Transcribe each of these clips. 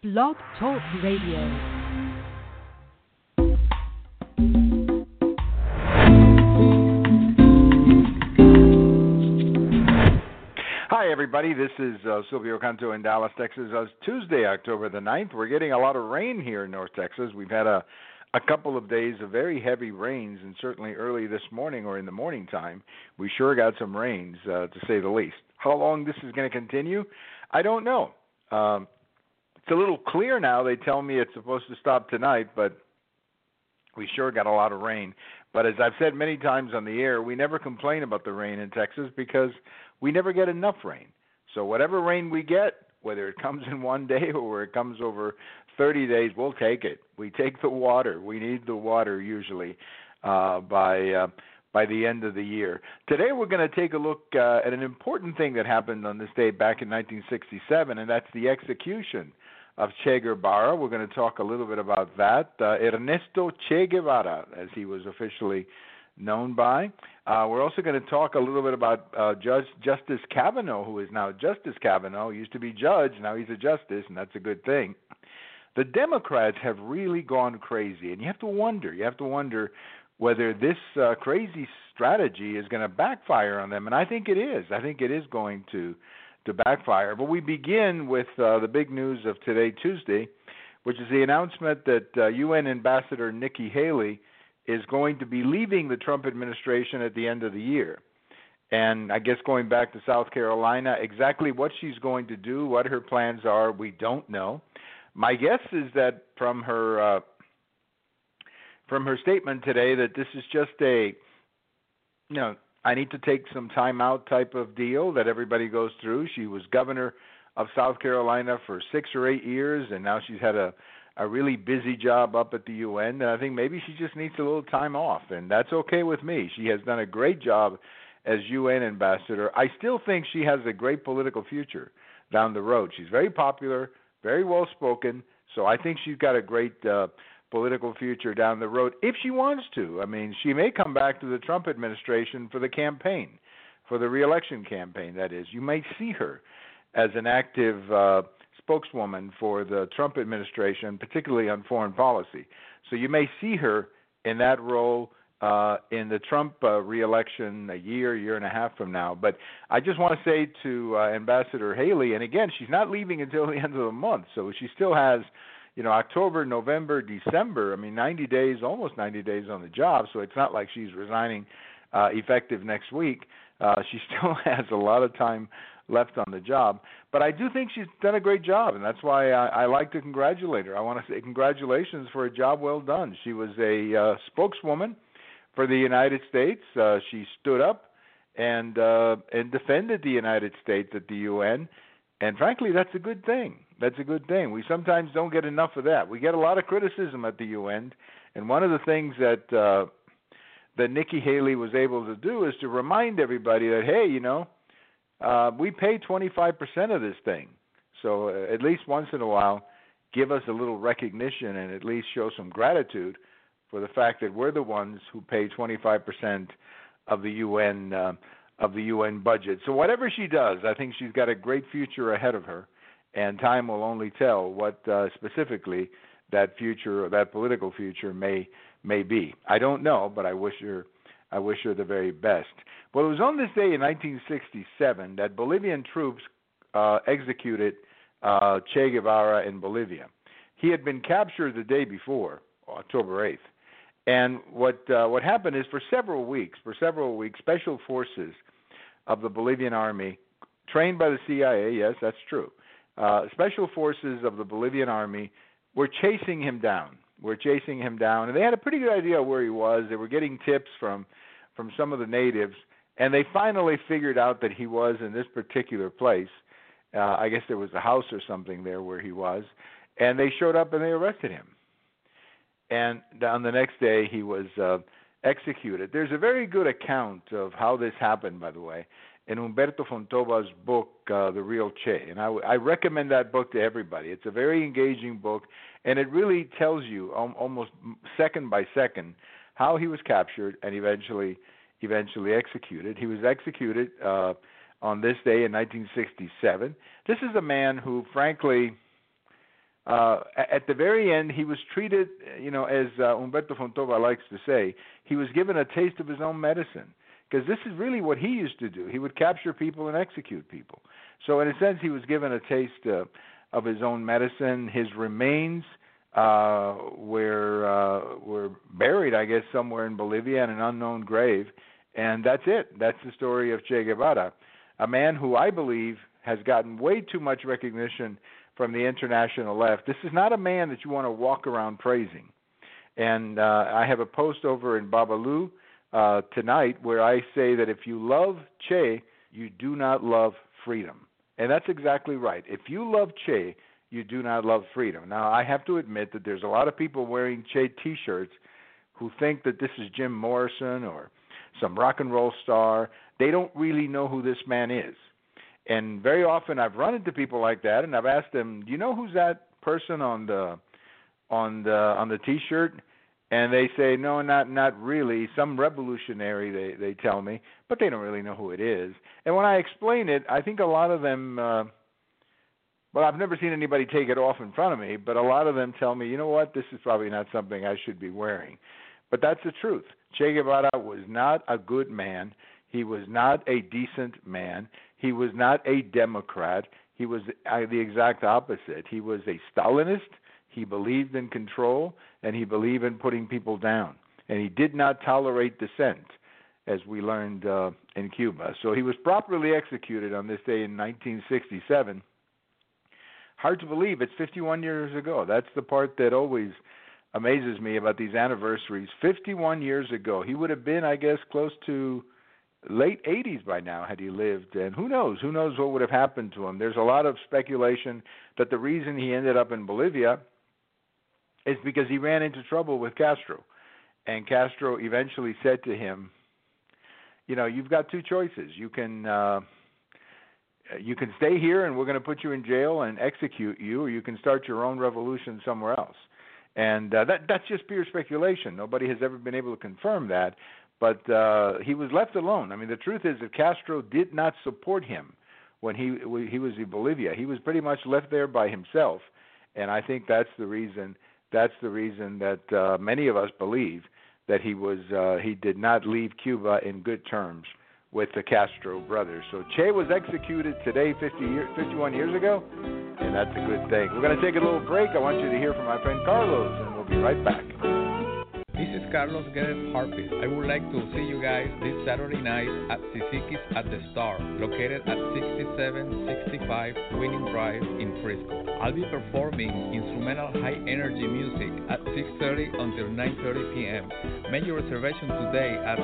Blog Talk Radio. Hi, everybody. This is Silvio Canto in Dallas, Texas. It's Tuesday, October the 9th. We're getting a lot of rain here in North Texas. We've had a couple of days of very heavy rains, and certainly early this morning or in the morning time, we sure got some rains, to say the least. How long this is going to continue, I don't know. It's a little clear now. They tell me it's supposed to stop tonight, but we sure got a lot of rain. But as I've said many times on the air, we never complain about the rain in Texas because we never get enough rain. So whatever rain we get, whether it comes in one day or it comes over 30 days, we'll take it. We take the water. We need the water usually by the end of the year. Today we're going to take a look at an important thing that happened on this day back in 1967, and that's the execution of Che Guevara. We're going to talk a little bit about that. Ernesto Che Guevara, as he was officially known by. We're also going to talk a little bit about Justice Kavanaugh, who is now Justice Kavanaugh. He used to be judge, now he's a justice, and that's a good thing. The Democrats have really gone crazy, and you have to wonder whether this crazy strategy is going to backfire on them, and I think it is. I think it is going to backfire. But we begin with the big news of today, Tuesday, which is the announcement that UN Ambassador Nikki Haley is going to be leaving the Trump administration at the end of the year. And I guess going back to South Carolina, exactly what she's going to do, what her plans are, we don't know. My guess is that from her statement today that this is just a, I need to take some time out type of deal that everybody goes through. She was governor of South Carolina for 6 or 8 years, and now she's had a really busy job up at the UN, and I think maybe she just needs a little time off, and that's okay with me. She has done a great job as UN ambassador. I still think she has a great political future down the road. She's very popular, very well-spoken, so I think she's got a great political future down the road if she wants to. I mean, she may come back to the Trump administration for the campaign, for the re-election campaign, that is. You may see her as an active spokeswoman for the Trump administration, particularly on foreign policy. So you may see her in that role in the Trump re-election a year and a half from now. But I just want to say to Ambassador Haley, and again, she's not leaving until the end of the month, so she still has October, November, December, 90 days, almost 90 days on the job, so it's not like she's resigning effective next week. She still has a lot of time left on the job. But I do think she's done a great job, and that's why I like to congratulate her. I want to say congratulations for a job well done. She was a spokeswoman for the United States. She stood up and defended the United States at the UN, and frankly, that's a good thing. That's a good thing. We sometimes don't get enough of that. We get a lot of criticism at the UN, and one of the things that Nikki Haley was able to do is to remind everybody that, hey, we pay 25% of this thing. So at least once in a while, give us a little recognition and at least show some gratitude for the fact that we're the ones who pay 25% of the UN budget. So whatever she does, I think she's got a great future ahead of her, and time will only tell what specifically that future or that political future may be. I don't know, but I wish her the very best. Well, it was on this day in 1967 that Bolivian troops executed Che Guevara in Bolivia. He had been captured the day before, October 8th. And what happened is for several weeks, special forces of the Bolivian army, trained by the CIA, yes, that's true, special forces of the Bolivian army were chasing him down. And they had a pretty good idea of where he was. They were getting tips from some of the natives, and they finally figured out that he was in this particular place. I guess there was a house or something there where he was, and they showed up and they arrested him. And on the next day, he was executed. There's a very good account of how this happened, by the way, in Humberto Fontova's book, The Real Che. And I recommend that book to everybody. It's a very engaging book, and it really tells you almost second by second how he was captured and eventually executed. He was executed on this day in 1967. This is a man who, frankly, at the very end, he was treated, as Humberto Fontova likes to say, he was given a taste of his own medicine. Because this is really what he used to do. He would capture people and execute people. So in a sense, he was given a taste of his own medicine. His remains were buried, I guess, somewhere in Bolivia in an unknown grave. And that's it. That's the story of Che Guevara, a man who I believe has gotten way too much recognition from the international left. This is not a man that you want to walk around praising. And I have a post over in Babalu tonight where I say that if you love Che, you do not love freedom. And that's exactly right. If you love Che, you do not love freedom. Now, I have to admit that there's a lot of people wearing Che T-shirts who think that this is Jim Morrison or some rock and roll star. They don't really know who this man is. And very often I've run into people like that, and I've asked them, do you know who's that person on the T-shirt? And they say, no, not really. Some revolutionary, they tell me, but they don't really know who it is. And when I explain it, I think a lot of them, well, I've never seen anybody take it off in front of me, but a lot of them tell me, you know what, this is probably not something I should be wearing. But that's the truth. Che Guevara was not a good man. He was not a decent man. He was not a Democrat. He was the exact opposite. He was a Stalinist. He believed in control, and he believed in putting people down. And he did not tolerate dissent, as we learned in Cuba. So he was properly executed on this day in 1967. Hard to believe, it's 51 years ago. That's the part that always amazes me about these anniversaries. 51 years ago. He would have been, I guess, close to late 80s by now had he lived, and who knows what would have happened to him. There's a lot of speculation that the reason he ended up in Bolivia is because he ran into trouble with Castro, and Castro eventually said to him, you've got two choices. You can stay here and we're going to put you in jail and execute you, or you can start your own revolution somewhere else. And that's just pure speculation. Nobody has ever been able to confirm that. But he was left alone. I mean, the truth is that Castro did not support him when he was in Bolivia. He was pretty much left there by himself, and I think that's the reason. That's the reason that many of us believe that he did not leave Cuba in good terms with the Castro brothers. So Che was executed today, 51 years ago, and that's a good thing. We're going to take a little break. I want you to hear from my friend Carlos, and we'll be right back. This is Carlos Guedes Harpist. I would like to see you guys this Saturday night at Sisiki's at the Star, located at 6765 Winning Drive in Frisco. I'll be performing instrumental high-energy music at 6:30 until 9:30 p.m. Make your reservation today at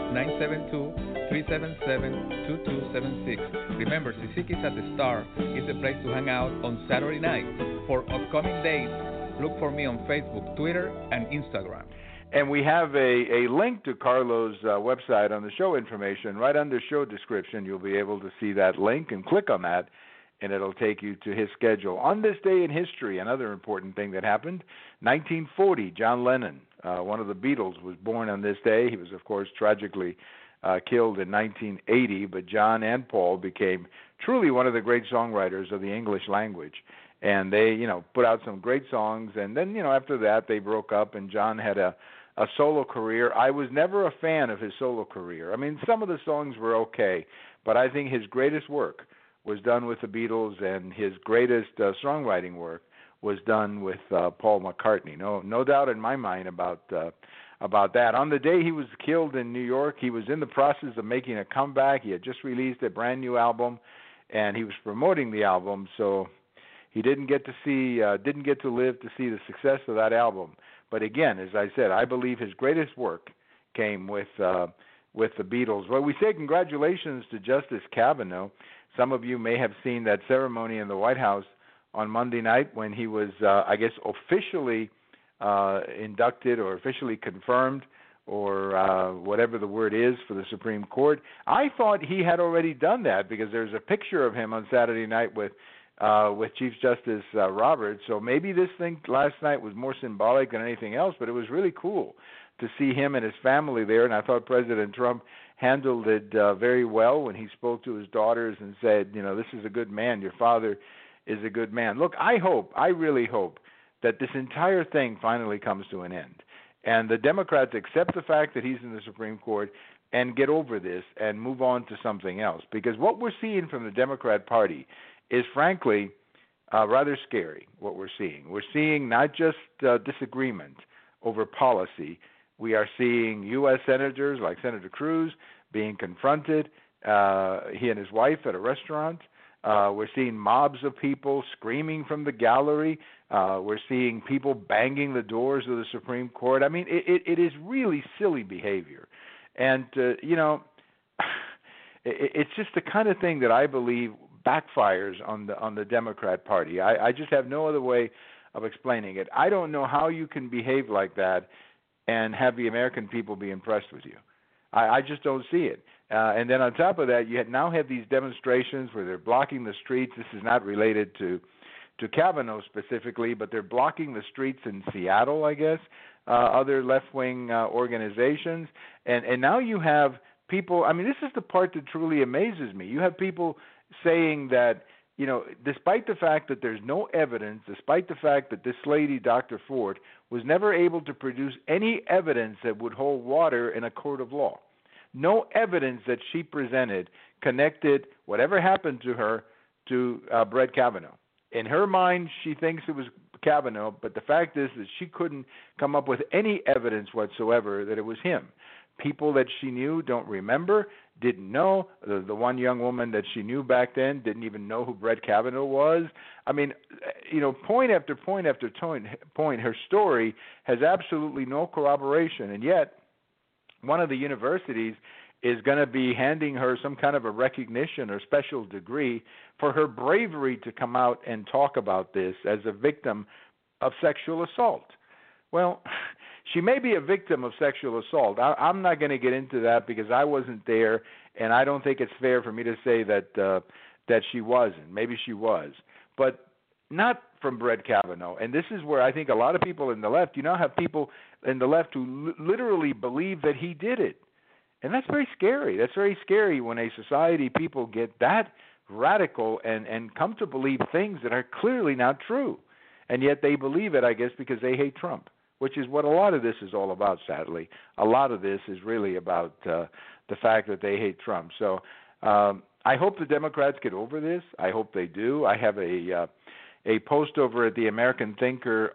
972-377-2276. Remember, Sisiki's at the Star is the place to hang out on Saturday night. For upcoming dates, look for me on Facebook, Twitter, and Instagram. And we have a link to Carlos' website on the show information. Right under show description, you'll be able to see that link and click on that, and it'll take you to his schedule. On this day in history, another important thing that happened, 1940, John Lennon, one of the Beatles, was born on this day. He was, of course, tragically killed in 1980, but John and Paul became truly one of the great songwriters of the English language. And they, put out some great songs, and then, after that, they broke up, and John had a solo career. I was never a fan of his solo career. I mean, some of the songs were okay, but I think his greatest work was done with the Beatles, and his greatest songwriting work was done with Paul McCartney. No doubt in my mind about that. On the day he was killed in New York, he was in the process of making a comeback. He had just released a brand new album, and he was promoting the album, so he didn't get to live to see the success of that album. But again, as I said, I believe his greatest work came with the Beatles. Well, we say congratulations to Justice Kavanaugh. Some of you may have seen that ceremony in the White House on Monday night when he was, I guess, officially inducted or officially confirmed, or whatever the word is, for the Supreme Court. I thought he had already done that because there's a picture of him on Saturday night with Chief Justice Roberts. So maybe this thing last night was more symbolic than anything else, but it was really cool to see him and his family there. And I thought President Trump handled it very well when he spoke to his daughters and said, this is a good man. Your father is a good man. Look, I really hope that this entire thing finally comes to an end. And the Democrats accept the fact that he's in the Supreme Court and get over this and move on to something else. Because what we're seeing from the Democrat Party is, frankly, rather scary, what we're seeing. We're seeing not just disagreement over policy. We are seeing U.S. senators like Senator Cruz being confronted, he and his wife at a restaurant. We're seeing mobs of people screaming from the gallery. We're seeing people banging the doors of the Supreme Court. I mean, it is really silly behavior. And, it's just the kind of thing that I believe backfires on the Democrat Party. I just have no other way of explaining it. I don't know how you can behave like that and have the American people be impressed with you. I just don't see it. And then on top of that, you now have these demonstrations where they're blocking the streets. This is not related to Kavanaugh specifically, but they're blocking the streets in Seattle, I guess, other left-wing organizations. And now you have people, I mean, this is the part that truly amazes me. You have people saying that, despite the fact that there's no evidence, despite the fact that this lady, Dr. Ford, was never able to produce any evidence that would hold water in a court of law. No evidence that she presented connected whatever happened to her to Brett Kavanaugh. In her mind, she thinks it was Kavanaugh, but the fact is that she couldn't come up with any evidence whatsoever that it was him. People that she knew don't remember, didn't know. The one young woman that she knew back then didn't even know who Brett Kavanaugh was. I mean, point after point after point, her story has absolutely no corroboration, and yet one of the universities is going to be handing her some kind of a recognition or special degree for her bravery to come out and talk about this as a victim of sexual assault. Well, she may be a victim of sexual assault. I'm not going to get into that because I wasn't there, and I don't think it's fair for me to say that she wasn't. Maybe she was, but not from Brett Kavanaugh. And this is where I think a lot of people in the left, you now have people in the left who literally believe that he did it. And that's very scary. That's very scary when a society people get that radical and come to believe things that are clearly not true. And yet they believe it, I guess, because they hate Trump, which is what a lot of this is all about, sadly. A lot of this is really about the fact that they hate Trump. So I hope the Democrats get over this. I hope they do. I have a post over at the American Thinker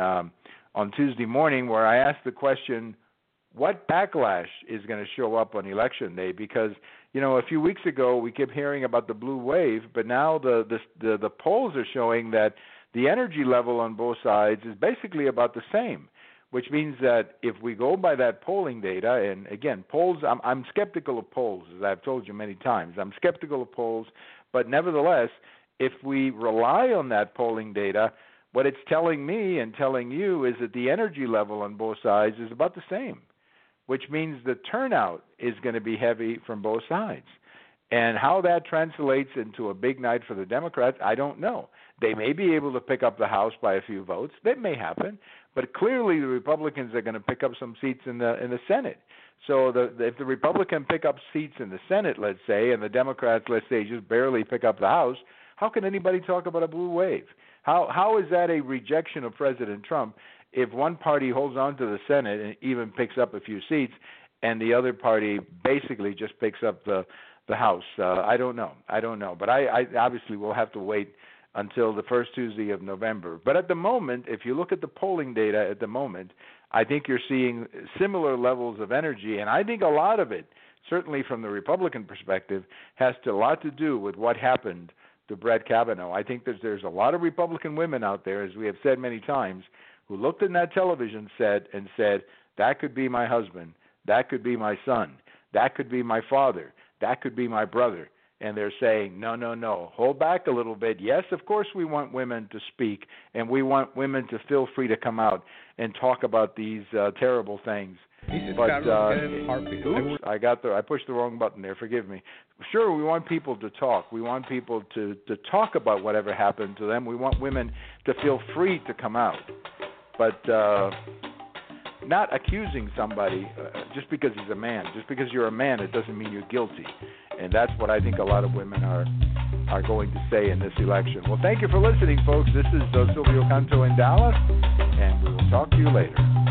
on Tuesday morning where I asked the question, what backlash is going to show up on Election Day? Because, a few weeks ago we kept hearing about the blue wave, but now the polls are showing that the energy level on both sides is basically about the same, which means that if we go by that polling data, and again, polls, I'm skeptical of polls, as I've told you many times. I'm skeptical of polls, but nevertheless, if we rely on that polling data, what it's telling me and telling you is that the energy level on both sides is about the same, which means the turnout is going to be heavy from both sides. And how that translates into a big night for the Democrats, I don't know. They may be able to pick up the House by a few votes. That may happen. But clearly the Republicans are going to pick up some seats in the Senate. So if the Republicans pick up seats in the Senate, let's say, and the Democrats, let's say, just barely pick up the House, how can anybody talk about a blue wave? How is that a rejection of President Trump if one party holds on to the Senate and even picks up a few seats and the other party basically just picks up the House? I don't know. But I obviously will have to wait until the first Tuesday of November. But at the moment, if you look at the polling data at the moment, I think you're seeing similar levels of energy, and I think a lot of it, certainly from the Republican perspective, has a lot to do with what happened to Brett Kavanaugh. I think there's a lot of Republican women out there, as we have said many times, who looked in that television set and said, that could be my husband, that could be my son, that could be my father, that could be my brother. And they're saying, no, hold back a little bit. Yes, of course we want women to speak, and we want women to feel free to come out and talk about these terrible things. This is Carlos Harpy. Oops, I pushed the wrong button there. Forgive me. Sure, we want people to talk. We want people to talk about whatever happened to them. We want women to feel free to come out. But not accusing somebody just because he's a man. Just because you're a man, it doesn't mean you're guilty. And that's what I think a lot of women are are going to say in this election. Well, thank you for listening, folks. This is Silvio Canto in Dallas, and we will talk to you later.